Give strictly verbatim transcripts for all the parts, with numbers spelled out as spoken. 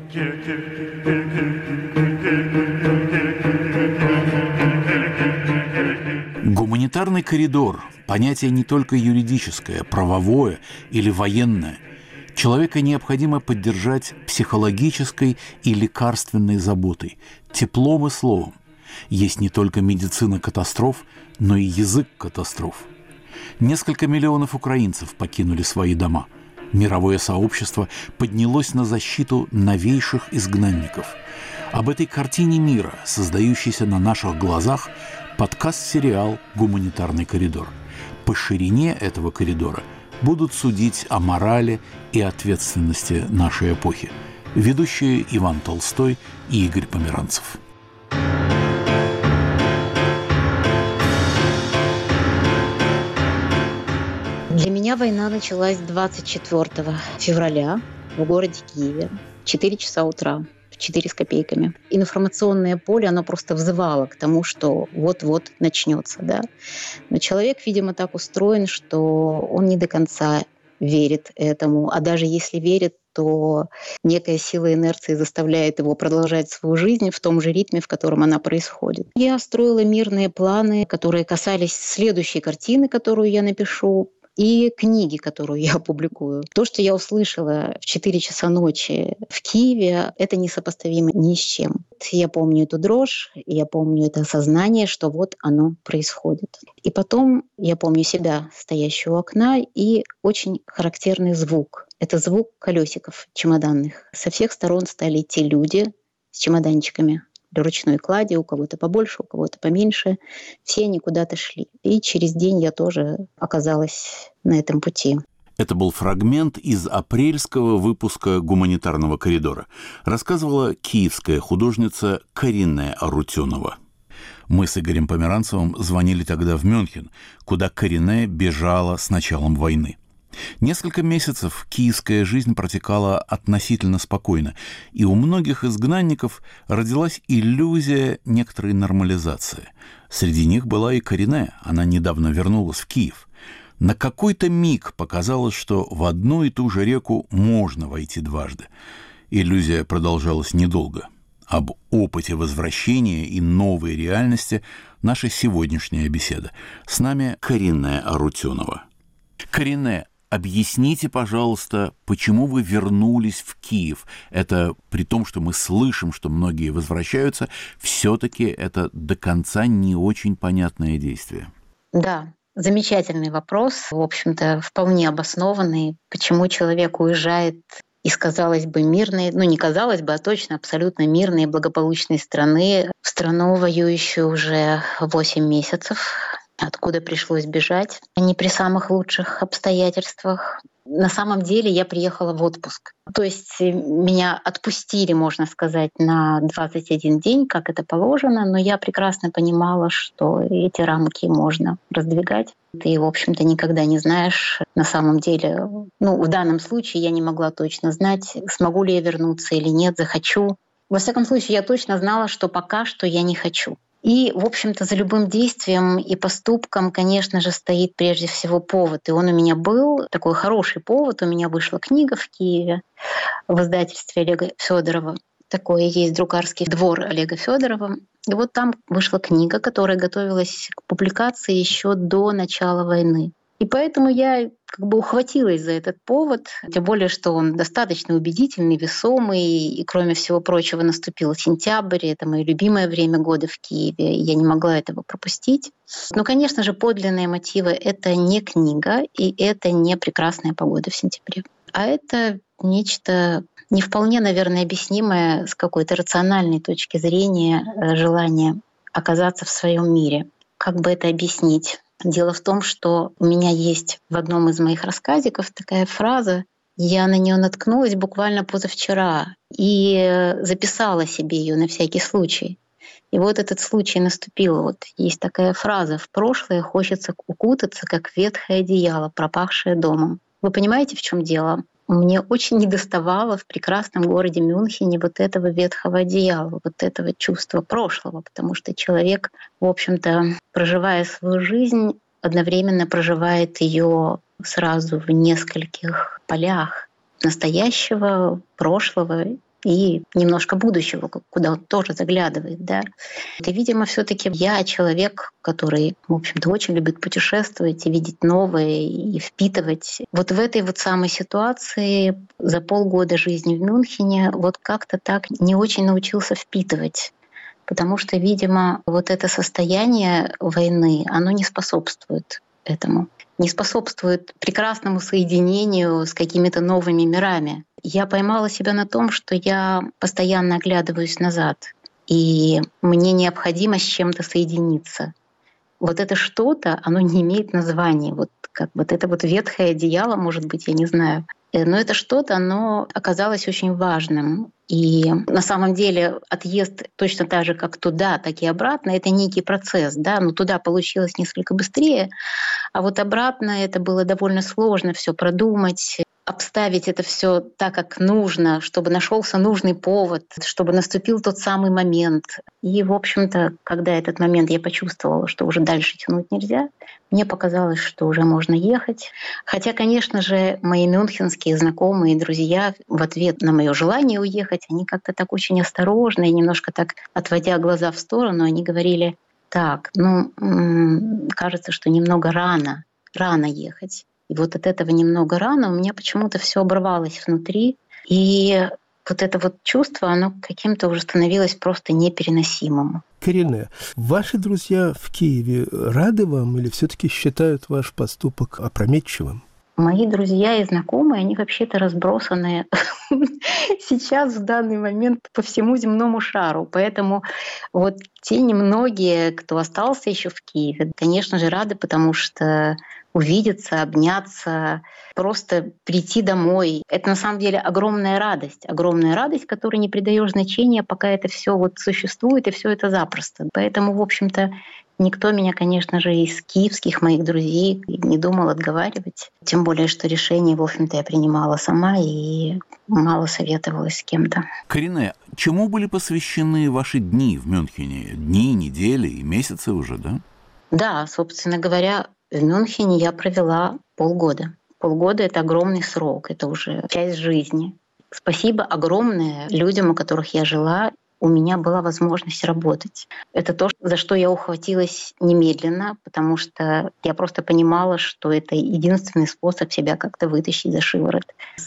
Гуманитарный коридор – понятие не только юридическое, правовое или военное. Человека необходимо поддержать психологической и лекарственной заботой, теплом и словом. Есть не только медицина катастроф, но и язык катастроф. Несколько миллионов украинцев покинули свои дома. Мировое сообщество поднялось на защиту новейших изгнанников. Об этой картине мира, создающейся на наших глазах, подкаст-сериал «Гуманитарный коридор». По ширине этого коридора будут судить о морали и ответственности нашей эпохи. Ведущие Иван Толстой и Игорь Померанцев. Для меня война началась двадцать четвёртого февраля в городе Киеве в четыре часа утра. четыре с копейками. Информационное поле, оно просто взывало к тому, что вот-вот начнется, да. Но человек, видимо, так устроен, что он не до конца верит этому. А даже если верит, то некая сила инерции заставляет его продолжать свою жизнь в том же ритме, в котором она происходит. Я строила мирные планы, которые касались следующей картины, которую я напишу, и книги, которую я опубликую. То, что я услышала в четыре часа ночи в Киеве, это несопоставимо ни с чем. Я помню эту дрожь, я помню это осознание, что вот оно происходит. И потом я помню себя, стоящую у окна, и очень характерный звук. Это звук колесиков чемоданных. Со всех сторон стали идти люди с чемоданчиками. Для ручной клади, у кого-то побольше, у кого-то поменьше. Все они куда-то шли. И через день я тоже оказалась на этом пути. Это был фрагмент из апрельского выпуска «Гуманитарного коридора». Рассказывала киевская художница Каринэ Арутюнова. Мы с Игорем Померанцевым звонили тогда в Мюнхен, куда Каринэ бежала с началом войны. Несколько месяцев киевская жизнь протекала относительно спокойно, и у многих изгнанников родилась иллюзия некоторой нормализации. Среди них была и Каринэ, она недавно вернулась в Киев. На какой-то миг показалось, что в одну и ту же реку можно войти дважды. Иллюзия продолжалась недолго. Об опыте возвращения и новой реальности наша сегодняшняя беседа. С нами Каринэ Арутюнова. Каринэ, объясните, пожалуйста, почему вы вернулись в Киев? Это при том, что мы слышим, что многие возвращаются, все-таки это до конца не очень понятное действие. Да, замечательный вопрос, в общем-то, вполне обоснованный. Почему человек уезжает из, казалось бы, мирной, ну не казалось бы, а точно абсолютно мирной и благополучной страны в страну, воюющую уже восемь месяцев, откуда пришлось бежать, не при самых лучших обстоятельствах. На самом деле я приехала в отпуск. То есть меня отпустили, можно сказать, на двадцать один день, как это положено, но я прекрасно понимала, что эти рамки можно раздвигать. Ты, в общем-то, никогда не знаешь на самом деле. Ну, в данном случае я не могла точно знать, смогу ли я вернуться или нет, захочу. Во всяком случае, я точно знала, что пока что я не хочу. И, в общем-то, за любым действием и поступком, конечно же, стоит прежде всего повод. И он у меня был, такой хороший повод. У меня вышла книга в Киеве в издательстве Олега Федорова. Такое есть «Друкарский двор» Олега Федорова. И вот там вышла книга, которая готовилась к публикации еще до начала войны. И поэтому я как бы ухватилась за этот повод, тем более, что он достаточно убедительный, весомый, и, кроме всего прочего, наступил сентябрь, это мое любимое время года в Киеве, и я не могла этого пропустить. Но, конечно же, подлинные мотивы — это не книга, и это не прекрасная погода в сентябре, а это нечто не вполне, наверное, объяснимое с какой-то рациональной точки зрения желание оказаться в своем мире. Как бы это объяснить? Дело в том, что у меня есть в одном из моих рассказиков такая фраза, я на нее наткнулась буквально позавчера и записала себе ее на всякий случай. И вот этот случай наступил. Вот есть такая фраза: «В прошлое хочется укутаться, как ветхое одеяло, пропахшее домом». Вы понимаете, в чем дело? Мне очень недоставало в прекрасном городе Мюнхене вот этого ветхого одеяла, вот этого чувства прошлого, потому что человек, в общем-то, проживая свою жизнь, одновременно проживает ее сразу в нескольких полях настоящего, прошлого и немножко будущего, куда он тоже заглядывает, да. И, видимо, все-таки я человек, который, в общем-то, очень любит путешествовать и видеть новое, и впитывать. Вот в этой вот самой ситуации за полгода жизни в Мюнхене вот как-то так не очень научился впитывать. Потому что, видимо, вот это состояние войны, оно не способствует этому. Не способствует прекрасному соединению с какими-то новыми мирами. Я поймала себя на том, что я постоянно оглядываюсь назад, и мне необходимо с чем-то соединиться. Вот это что-то, оно не имеет названия. Вот как вот это вот ветхое одеяло, может быть, я не знаю. Но это что-то, оно оказалось очень важным. И на самом деле отъезд точно так же, как туда, так и обратно, это некий процесс. Да? Но туда получилось несколько быстрее, а вот обратно это было довольно сложно все продумать, обставить это все так, как нужно, чтобы нашелся нужный повод, чтобы наступил тот самый момент. И, в общем-то, когда этот момент я почувствовала, что уже дальше тянуть нельзя, мне показалось, что уже можно ехать. Хотя, конечно же, мои мюнхенские знакомые и друзья в ответ на мое желание уехать, они как-то так очень осторожно и немножко так, отводя глаза в сторону, они говорили: так, ну, кажется, что немного рано, рано ехать. И вот от этого немного рано у меня почему-то все оборвалось внутри. И вот это вот чувство, оно каким-то уже становилось просто непереносимым. Карине, ваши друзья в Киеве рады вам или все-таки считают ваш поступок опрометчивым? Мои друзья и знакомые, они вообще-то разбросаны сейчас, в данный момент, по всему земному шару. Поэтому вот те немногие, кто остался еще в Киеве, конечно же, рады, потому что увидеться, обняться, просто прийти домой. Это на самом деле огромная радость. Огромная радость, которой не придаешь значения, пока это все вот существует, и все это запросто. Поэтому, в общем-то, никто меня, конечно же, из киевских моих друзей не думал отговаривать. Тем более, что решение, в общем-то, я принимала сама и мало советовалась с кем-то. Карине, чему были посвящены ваши дни в Мюнхене? Дни, недели и месяцы уже, да? Да, собственно говоря, в Мюнхене я провела полгода. Полгода — это огромный срок, это уже часть жизни. Спасибо огромное людям, у которых я жила. У меня была возможность работать. Это то, за что я ухватилась немедленно, потому что я просто понимала, что это единственный способ себя как-то вытащить за шиворот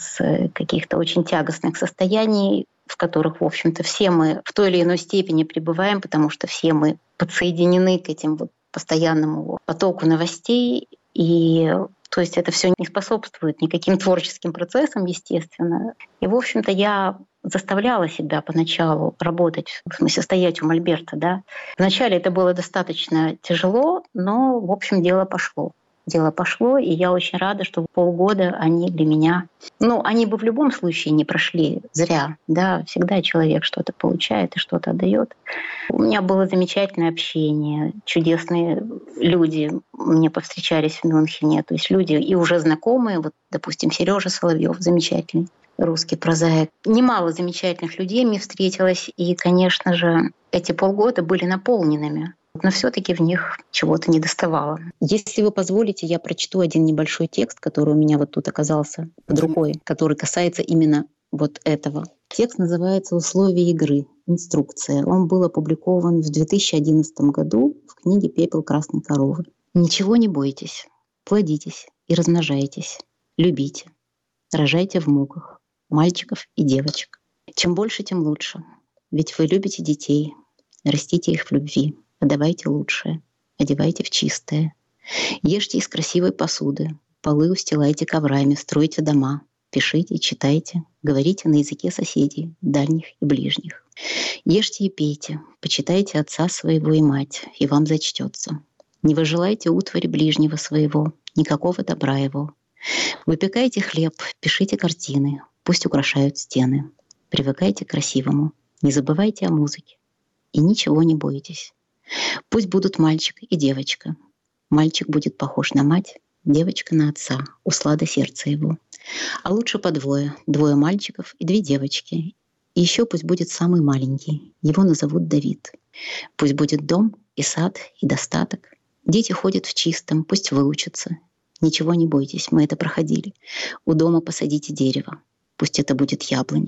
с каких-то очень тягостных состояний, в которых, в общем-то, все мы в той или иной степени пребываем, потому что все мы подсоединены к этим вот постоянному потоку новостей. И то есть это все не способствует никаким творческим процессам, естественно. И, в общем-то, я заставляла себя поначалу работать, в смысле стоять у мольберта. Да? Вначале это было достаточно тяжело, но, в общем, дело пошло. Дело пошло, и я очень рада, что полгода они для меня... Ну, они бы в любом случае не прошли зря. Да? Всегда человек что-то получает и что-то отдает. У меня было замечательное общение, чудесные люди мне повстречались в Мюнхене. То есть люди и уже знакомые, вот, допустим, Сережа Соловьев, замечательный русский прозаик. Немало замечательных людей мне встретилось, и, конечно же, эти полгода были наполненными. Но все-таки в них чего-то недоставало. Если вы позволите, я прочту один небольшой текст, который у меня вот тут оказался под рукой, который касается именно вот этого. Текст называется «Условия игры. Инструкция». Он был опубликован в две тысячи одиннадцатом году в книге «Пепел красной коровы». Ничего не бойтесь, плодитесь и размножайтесь, любите, рожайте в муках мальчиков и девочек. Чем больше, тем лучше. Ведь вы любите детей, растите их в любви. Отдавайте лучшее, одевайте в чистое. Ешьте из красивой посуды, полы устилайте коврами, стройте дома, пишите, читайте, говорите на языке соседей, дальних и ближних. Ешьте и пейте, почитайте отца своего и мать, и вам зачтется. Не выжелайте утвари ближнего своего, никакого добра его. Выпекайте хлеб, пишите картины, пусть украшают стены. Привыкайте к красивому, не забывайте о музыке и ничего не бойтесь. Пусть будут мальчик и девочка. Мальчик будет похож на мать, девочка на отца, услада сердца его. А лучше по двое, двое мальчиков и две девочки. И еще пусть будет самый маленький, его назовут Давид. Пусть будет дом и сад и достаток. Дети ходят в чистом, пусть выучатся. Ничего не бойтесь, мы это проходили. У дома посадите дерево, пусть это будет яблоня.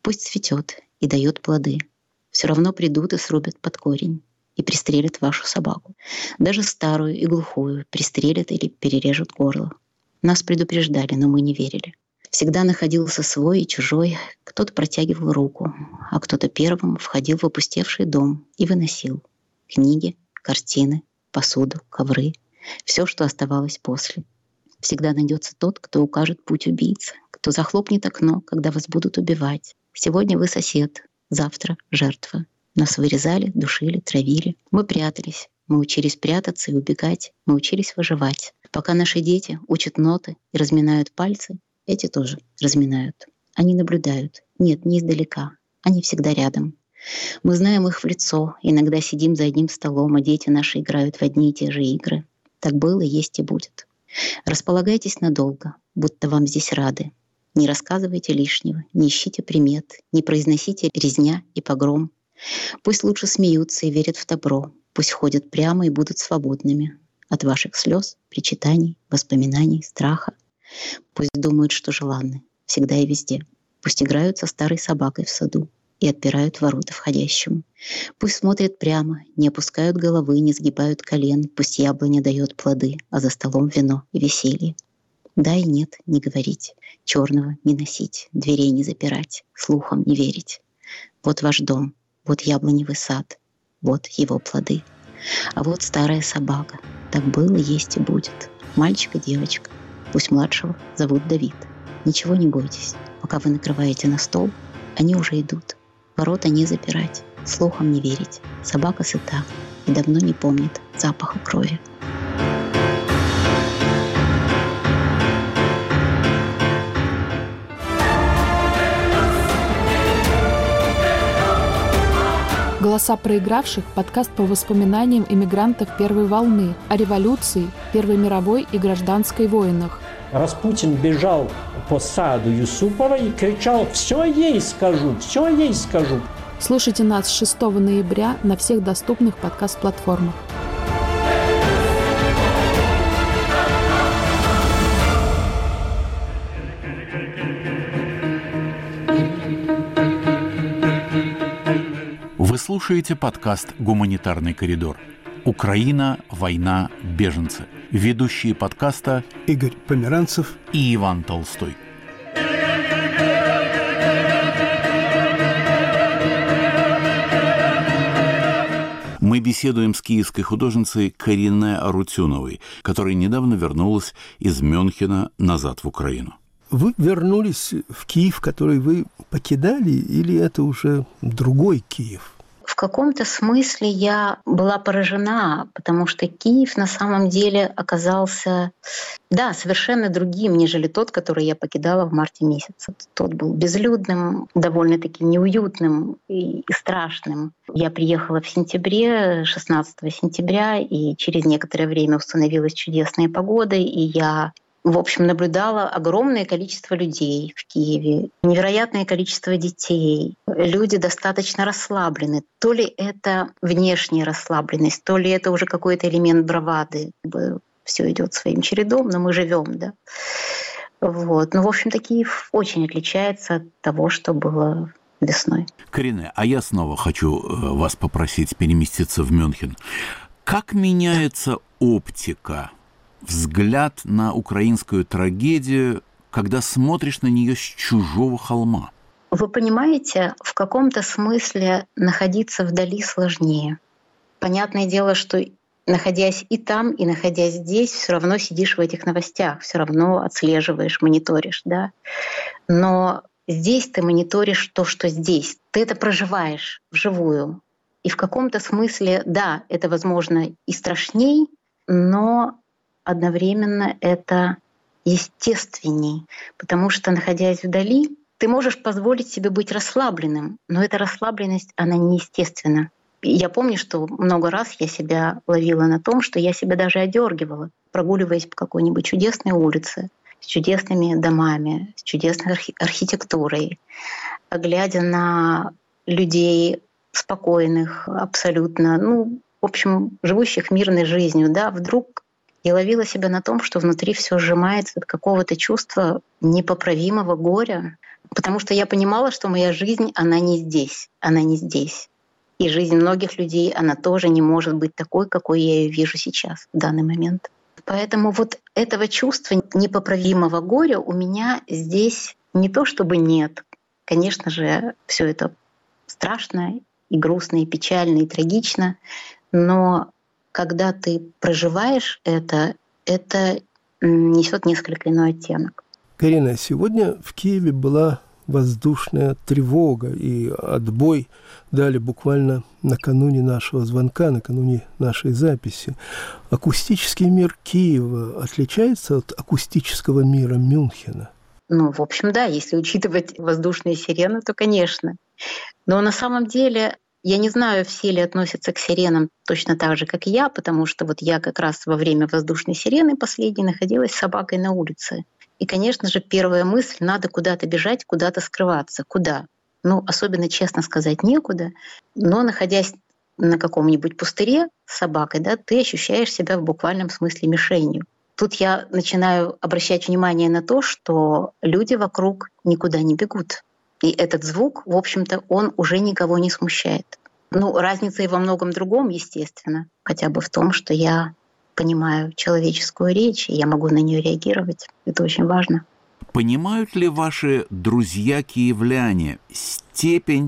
Пусть цветет и дает плоды. Все равно придут и срубят под корень и пристрелят вашу собаку. Даже старую и глухую пристрелят или перережут горло. Нас предупреждали, но мы не верили. Всегда находился свой и чужой. Кто-то протягивал руку, а кто-то первым входил в опустевший дом и выносил книги, картины, посуду, ковры, все, что оставалось после. Всегда найдется тот, кто укажет путь убийцы, кто захлопнет окно, когда вас будут убивать. Сегодня вы сосед, завтра жертва. Нас вырезали, душили, травили. Мы прятались, мы учились прятаться и убегать, мы учились выживать. Пока наши дети учат ноты и разминают пальцы, эти тоже разминают. Они наблюдают. Нет, не издалека. Они всегда рядом. Мы знаем их в лицо. Иногда сидим за одним столом, а дети наши играют в одни и те же игры. Так было, есть и будет. Располагайтесь надолго, будто вам здесь рады. Не рассказывайте лишнего, не ищите примет, не произносите резня и погром. Пусть лучше смеются и верят в добро. Пусть ходят прямо и будут свободными от ваших слез, причитаний, воспоминаний, страха. Пусть думают, что желанны, всегда и везде. Пусть играют со старой собакой в саду и отпирают ворота входящему. Пусть смотрят прямо, не опускают головы, не сгибают колен. Пусть яблоня дает плоды, а за столом вино и веселье. Да и нет, не говорить, черного не носить, дверей не запирать, слухом не верить. Вот ваш дом, вот яблоневый сад, вот его плоды. А вот старая собака, так было, есть и будет. Мальчик и девочка, пусть младшего зовут Давид. Ничего не бойтесь, пока вы накрываете на стол, они уже идут. Ворота не запирать, слухом не верить. Собака сыта и давно не помнит запаха крови. «Голоса проигравших» – подкаст по воспоминаниям эмигрантов первой волны, о революции, Первой мировой и гражданской войнах. Распутин бежал по саду Юсупова и кричал: «Все ей скажу, все ей скажу». Слушайте нас шестого ноября на всех доступных подкаст-платформах. Вы слушаете подкаст «Гуманитарный коридор». Украина, война, беженцы. Ведущие подкаста Игорь Померанцев и Иван Толстой. Мы беседуем с киевской художницей Карине Арутюновой, которая недавно вернулась из Мюнхена назад в Украину. Вы вернулись в Киев, который вы покидали, или это уже другой Киев? В каком-то смысле я была поражена, потому что Киев на самом деле оказался, да, совершенно другим, нежели тот, который я покидала в марте месяце. Тот был безлюдным, довольно-таки неуютным и, и страшным. Я приехала в сентябре, шестнадцатого сентября, и через некоторое время установилась чудесная погода, и я в общем, наблюдала огромное количество людей в Киеве, невероятное количество детей. Люди достаточно расслаблены. То ли это внешняя расслабленность, то ли это уже какой-то элемент бравады. Все идет своим чередом, но мы живем, да. Вот. Ну, в общем-то, Киев очень отличается от того, что было весной. Карине, а я снова хочу вас попросить переместиться в Мюнхен. Как меняется оптика, взгляд на украинскую трагедию, когда смотришь на нее с чужого холма? Вы понимаете, в каком-то смысле находиться вдали сложнее. Понятное дело, что находясь и там, и находясь здесь, все равно сидишь в этих новостях, все равно отслеживаешь, мониторишь, да. Но здесь ты мониторишь то, что здесь. Ты это проживаешь вживую. И в каком-то смысле, да, это, возможно, и страшней, но одновременно это естественней, потому что, находясь вдали, ты можешь позволить себе быть расслабленным, но эта расслабленность, она неестественна. Я помню, что много раз я себя ловила на том, что я себя даже одергивала, прогуливаясь по какой-нибудь чудесной улице, с чудесными домами, с чудесной архи- архитектурой, глядя на людей спокойных, абсолютно, ну, в общем, живущих мирной жизнью, да, вдруг я ловила себя на том, что внутри все сжимается от какого-то чувства непоправимого горя, Потому что я понимала, что моя жизнь, она не здесь, она не здесь. И жизнь многих людей, она тоже не может быть такой, какой я ее вижу сейчас, в данный момент. Поэтому вот этого чувства непоправимого горя у меня здесь не то чтобы нет. Конечно же, все это страшно и грустно, и печально, и трагично. Но когда ты проживаешь это, это несет несколько иной оттенок. Карина, сегодня в Киеве была воздушная тревога, и отбой дали буквально накануне нашего звонка, накануне нашей записи. Акустический мир Киева отличается от акустического мира Мюнхена? Ну, в общем, да, если учитывать воздушные сирены, то, конечно. Но на самом деле я не знаю, все ли относятся к сиренам точно так же, как и я, потому что вот я как раз во время воздушной сирены последней находилась с собакой на улице. И, конечно же, первая мысль — надо куда-то бежать, куда-то скрываться. Куда? Ну, особенно, честно сказать, некуда. Но, находясь на каком-нибудь пустыре с собакой, да, ты ощущаешь себя в буквальном смысле мишенью. Тут я начинаю обращать внимание на то, что люди вокруг никуда не бегут. И этот звук, в общем-то, он уже никого не смущает. Ну, разница и во многом другом, естественно. Хотя бы в том, что я понимаю человеческую речь, и я могу на нее реагировать. Это очень важно. Понимают ли ваши друзья-киевляне степень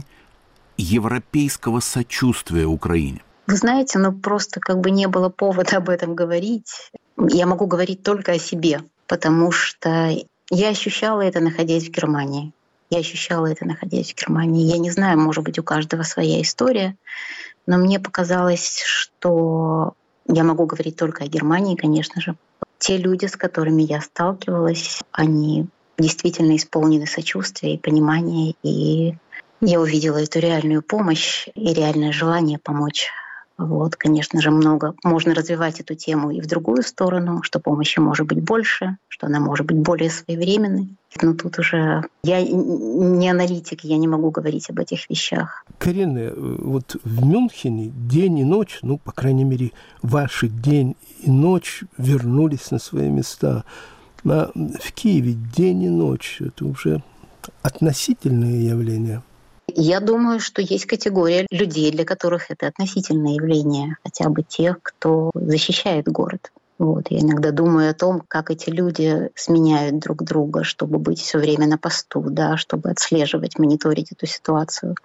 европейского сочувствия Украине? Вы знаете, ну просто как бы не было повода об этом говорить. Я могу говорить только о себе, потому что я ощущала это, находясь в Германии. Я ощущала это, находясь в Германии. Я не знаю, может быть, у каждого своя история, но мне показалось, что я могу говорить только о Германии, конечно же. Те люди, с которыми я сталкивалась, они действительно исполнены сочувствия и понимания, и я увидела эту реальную помощь и реальное желание помочь. Вот, конечно же, много. Можно развивать эту тему и в другую сторону, что помощи может быть больше, что она может быть более своевременной. Но тут уже я не аналитик, я не могу говорить об этих вещах. Карина, вот в Мюнхене день и ночь, ну, по крайней мере, ваши день и ночь вернулись на свои места. А в Киеве день и ночь — это уже относительные явления. Я думаю, что есть категория людей, для которых это относительное явление, хотя бы тех, кто защищает город. Вот. Я иногда думаю о том, как эти люди сменяют друг друга, чтобы быть все время на посту, да, чтобы отслеживать, мониторить эту ситуацию.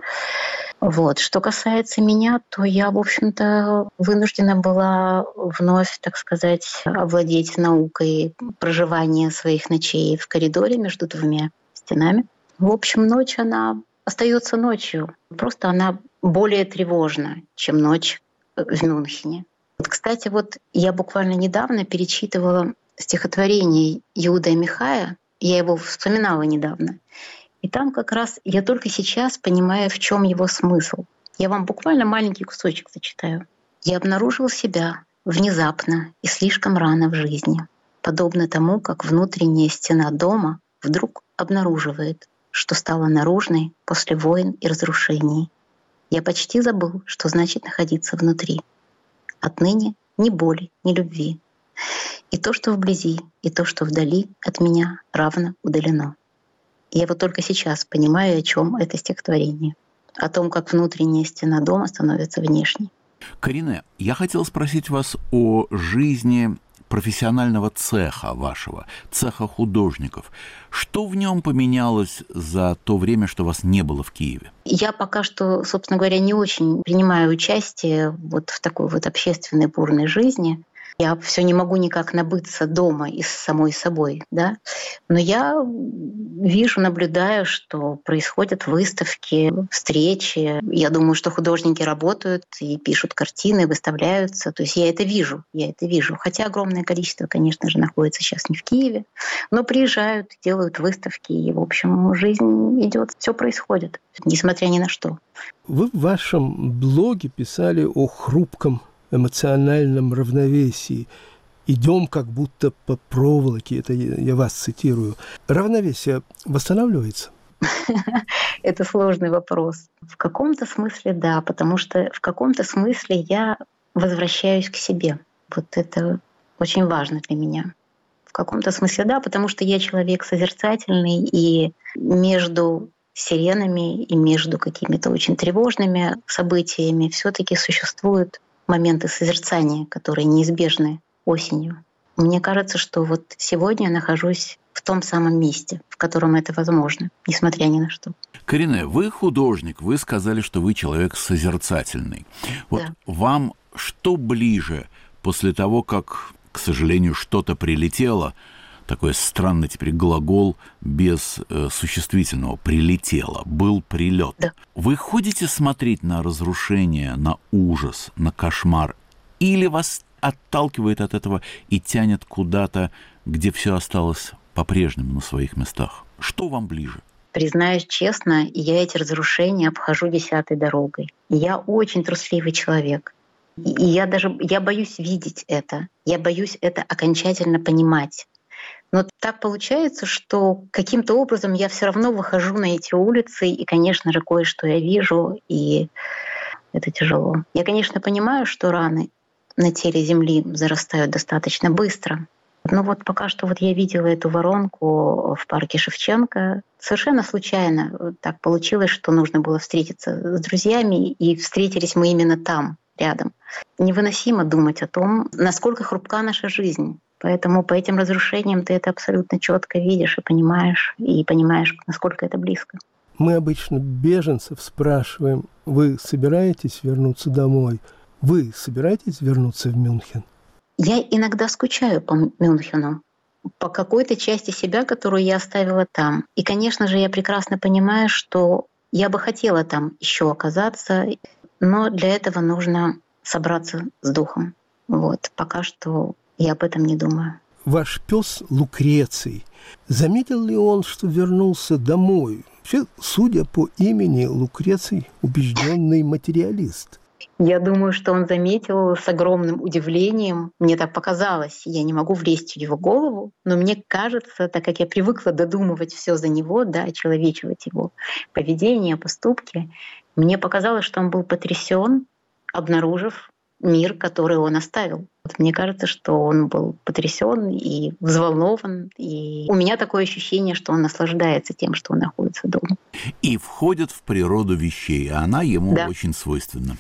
Вот. Что касается меня, то я, в общем-то, вынуждена была вновь, так сказать, овладеть наукой проживания своих ночей в коридоре между двумя стенами. В общем, ночь, она остается ночью. Просто она более тревожна, чем ночь в Мюнхене. Вот, кстати, вот я буквально недавно перечитывала стихотворение Иуда Михая. Я его вспоминала недавно. И там как раз я только сейчас понимаю, в чем его смысл. Я вам буквально маленький кусочек зачитаю. «Я обнаружил себя внезапно и слишком рано в жизни, подобно тому, как внутренняя стена дома вдруг обнаруживает, что стало наружной после войн и разрушений. Я почти забыл, что значит находиться внутри. Отныне ни боли, ни любви. И то, что вблизи, и то, что вдали от меня, равно удалено». Я вот только сейчас понимаю, о чем это стихотворение. О том, как внутренняя стена дома становится внешней. Карина, я хотел спросить вас о жизни профессионального цеха вашего, цеха художников. Что в нем поменялось за то время, что вас не было в Киеве? Я пока что, собственно говоря, не очень принимаю участие вот в такой вот общественной бурной жизни. Я все не могу никак набыться дома и с самой собой, да. Но я вижу, наблюдаю, что происходят выставки, встречи. Я думаю, что художники работают и пишут картины, выставляются. То есть я это вижу, я это вижу. Хотя огромное количество, конечно же, находится сейчас не в Киеве, но приезжают, делают выставки, и, в общем, жизнь идет, все происходит, несмотря ни на что. Вы в вашем блоге писали о хрупком эмоциональном равновесии. «Идем как будто по проволоке», это я вас цитирую. Равновесие восстанавливается? Это сложный вопрос. В каком-то смысле да, потому что в каком-то смысле я возвращаюсь к себе. Вот это очень важно для меня. В каком-то смысле да, потому что я человек созерцательный, и между сиренами и между какими-то очень тревожными событиями все-таки существуют моменты созерцания, которые неизбежны осенью. Мне кажется, что вот сегодня я нахожусь в том самом месте, в котором это возможно, несмотря ни на что. Карине, вы художник, вы сказали, что вы человек созерцательный. Вот да. Вам что ближе после того, как, к сожалению, что-то прилетело, такой странный теперь глагол без э, существительного, прилетело, был прилет. Да. Вы ходите смотреть на разрушение, на ужас, на кошмар, или вас отталкивает от этого и тянет куда-то, где все осталось по-прежнему на своих местах? Что вам ближе? Признаюсь честно, я эти разрушения обхожу десятой дорогой. Я очень трусливый человек. И я даже я боюсь видеть это. Я боюсь это окончательно понимать. Но так получается, что каким-то образом я все равно выхожу на эти улицы, и, конечно же, кое-что я вижу, и это тяжело. Я, конечно, понимаю, что раны на теле Земли зарастают достаточно быстро. Но вот пока что вот я видела эту воронку в парке Шевченко. Совершенно случайно так получилось, что нужно было встретиться с друзьями, и встретились мы именно там, рядом. Невыносимо думать о том, насколько хрупка наша жизнь. Поэтому по этим разрушениям ты это абсолютно четко видишь и понимаешь, и понимаешь, насколько это близко. Мы обычно беженцев спрашиваем: вы собираетесь вернуться домой? Вы собираетесь вернуться в Мюнхен? Я иногда скучаю по Мюнхену, по какой-то части себя, которую я оставила там. И, конечно же, я прекрасно понимаю, что я бы хотела там еще оказаться, но для этого нужно собраться с духом. Вот. Пока что я об этом не думаю. Ваш пес Лукреций, заметил ли он, что вернулся домой? Вообще, судя по имени, Лукреций — убежденный материалист. Я думаю, что он заметил с огромным удивлением. Мне так показалось. Я не могу влезть в его голову, но мне кажется, так как я привыкла додумывать все за него, да, очеловечивать его поведение, поступки, мне показалось, что он был потрясен, обнаружив мир, который он оставил. Вот мне кажется, что он был потрясен и взволнован. И у меня такое ощущение, что он наслаждается тем, что он находится дома. И входит в природу вещей, а она ему да. очень свойственна.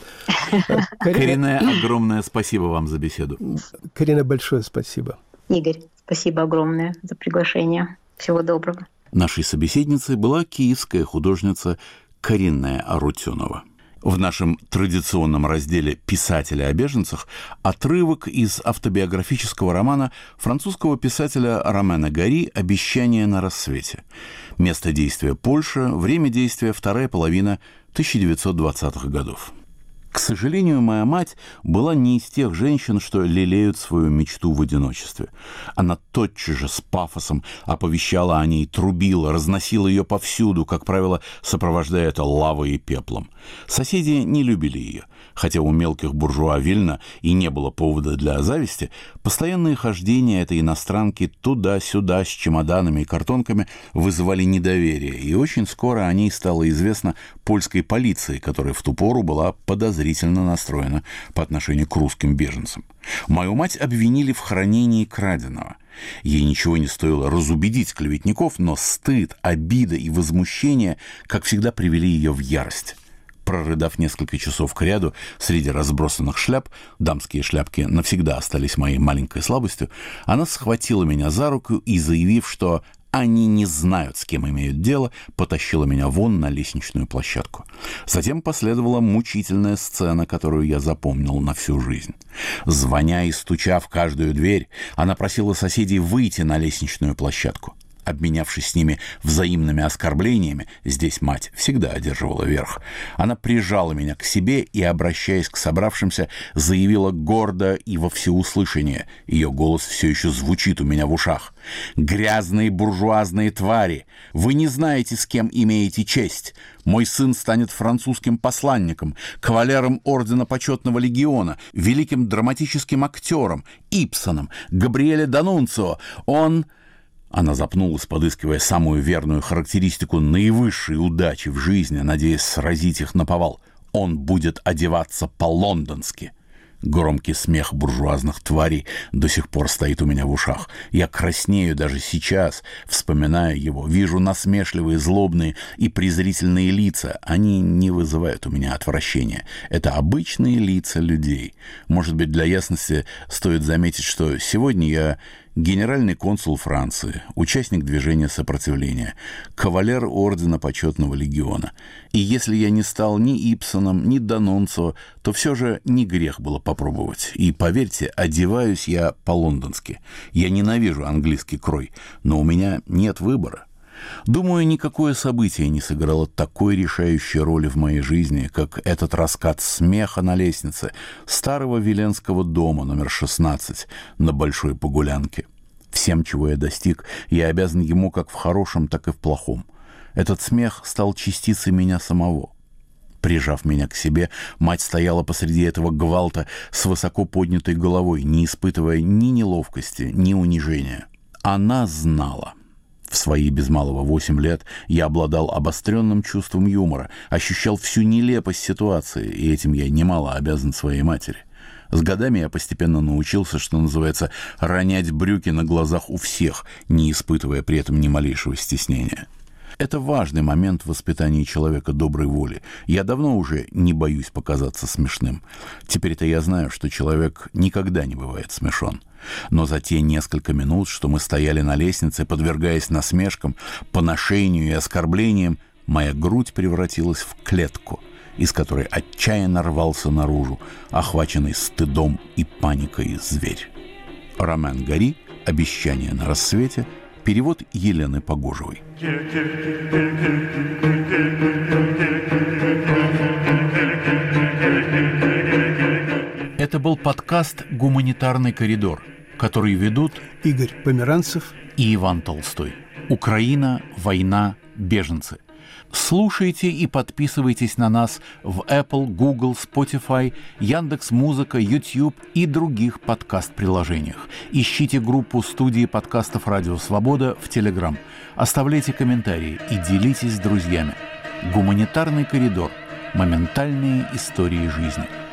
Карине, огромное спасибо вам за беседу. Карине, большое спасибо. Игорь, спасибо огромное за приглашение. Всего доброго. Нашей собеседницей была киевская художница Карине Арутюнова. В нашем традиционном разделе «Писатели о беженцах» отрывок из автобиографического романа французского писателя Ромена Гари «Обещание на рассвете». Место действия — Польша, время действия — вторая половина тысяча девятьсот двадцатых годов. К сожалению, моя мать была не из тех женщин, что лелеют свою мечту в одиночестве. Она тотчас же с пафосом оповещала о ней, трубила, разносила ее повсюду, как правило, сопровождая это лавой и пеплом. Соседи не любили ее. Хотя у мелких буржуа Вильна и не было повода для зависти, постоянные хождения этой иностранки туда-сюда с чемоданами и картонками вызывали недоверие, и очень скоро о ней стало известно польской полиции, которая в ту пору была подозрительно настроена по отношению к русским беженцам. Мою мать обвинили в хранении краденого. Ей ничего не стоило разубедить клеветников, но стыд, обида и возмущение, как всегда, привели ее в ярость. Прорыдав несколько часов кряду среди разбросанных шляп, дамские шляпки навсегда остались моей маленькой слабостью, она схватила меня за руку и, заявив, что они не знают, с кем имеют дело, потащила меня вон на лестничную площадку. Затем последовала мучительная сцена, которую я запомнил на всю жизнь. Звоня и стуча в каждую дверь, она просила соседей выйти на лестничную площадку. Обменявшись с ними взаимными оскорблениями, здесь мать всегда одерживала верх, она прижала меня к себе и, обращаясь к собравшимся, заявила гордо и во всеуслышание. Ее голос все еще звучит у меня в ушах. «Грязные буржуазные твари! Вы не знаете, с кем имеете честь. Мой сын станет французским посланником, кавалером ордена почетного легиона, великим драматическим актером, Ибсоном, Габриэле Данунцио. Он...» Она запнулась, подыскивая самую верную характеристику наивысшей удачи в жизни, надеясь сразить их наповал. «Он будет одеваться по-лондонски». Громкий смех буржуазных тварей до сих пор стоит у меня в ушах. Я краснею даже сейчас, вспоминая его. Вижу насмешливые, злобные и презрительные лица. Они не вызывают у меня отвращения. Это обычные лица людей. Может быть, для ясности стоит заметить, что сегодня я генеральный консул Франции, участник движения сопротивления, кавалер ордена Почетного легиона. И если я не стал ни Ибсеном, ни Данонцо, то все же не грех было попробовать. И, поверьте, одеваюсь я по-лондонски. Я ненавижу английский крой, но у меня нет выбора. Думаю, никакое событие не сыграло такой решающей роли в моей жизни, как этот раскат смеха на лестнице старого Виленского дома номер шестнадцать на Большой Погулянке. Всем, чего я достиг, я обязан ему как в хорошем, так и в плохом. Этот смех стал частицей меня самого. Прижав меня к себе, мать стояла посреди этого гвалта с высоко поднятой головой, не испытывая ни неловкости, ни унижения. Она знала. В свои без малого восемь лет я обладал обостренным чувством юмора, ощущал всю нелепость ситуации, и этим я немало обязан своей матери. С годами я постепенно научился, что называется, ронять брюки на глазах у всех, не испытывая при этом ни малейшего стеснения. Это важный момент в воспитании человека доброй воли. Я давно уже не боюсь показаться смешным. Теперь-то я знаю, что человек никогда не бывает смешон. Но за те несколько минут, что мы стояли на лестнице, подвергаясь насмешкам, поношению и оскорблениям, моя грудь превратилась в клетку, из которой отчаянно рвался наружу, охваченный стыдом и паникой зверь. Ромен Гори «Обещание на рассвете», перевод Елены Погожевой. Это был подкаст «Гуманитарный коридор», который ведут Игорь Померанцев и Иван Толстой. Украина, война, беженцы. Слушайте и подписывайтесь на нас в Apple, Google, Spotify, Яндекс.Музыка, YouTube и других подкаст-приложениях. Ищите группу студии подкастов «Радио Свобода» в Telegram. Оставляйте комментарии и делитесь с друзьями. Гуманитарный коридор. Моментальные истории жизни.